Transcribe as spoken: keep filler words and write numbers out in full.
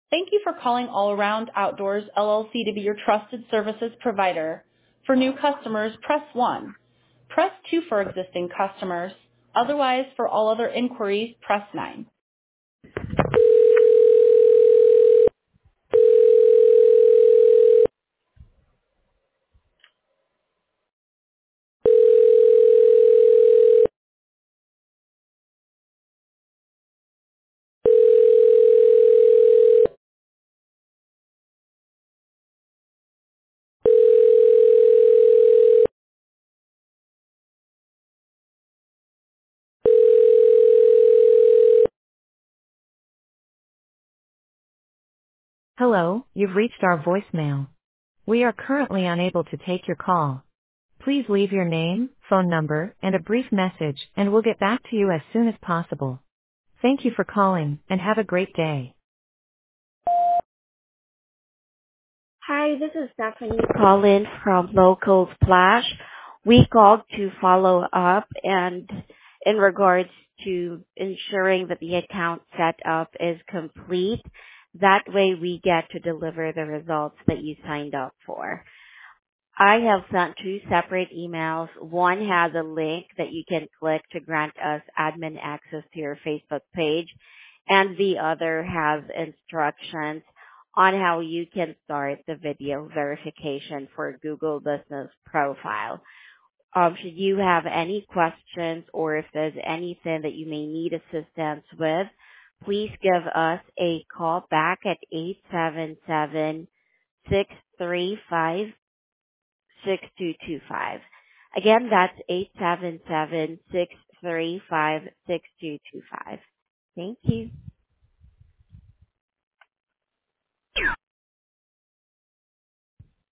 Thank you for calling All Around Outdoors L L C to be your trusted services provider. For new customers, press one. Press two for existing customers. Otherwise, for all other inquiries, press nine. Hello, you've reached our voicemail. We are currently unable to take your call. Please leave your name, phone number, and a brief message, and we'll get back to you as soon as possible. Thank you for calling, and have a great day. Hi, this is Stephanie calling from Local Splash. We called to follow up and in regards to ensuring that the account setup is complete. That way we get to deliver the results that you signed up for. I have sent two separate emails. One has a link that you can click to grant us admin access to your Facebook page, and the other has instructions on how you can start the video verification for Google Business Profile. Um, should you have any questions or if there's anything that you may need assistance with, please give us a call back at eight seven seven, six three five, six two two five. Again, that's eight seven seven, six three five, six two two five. Thank you.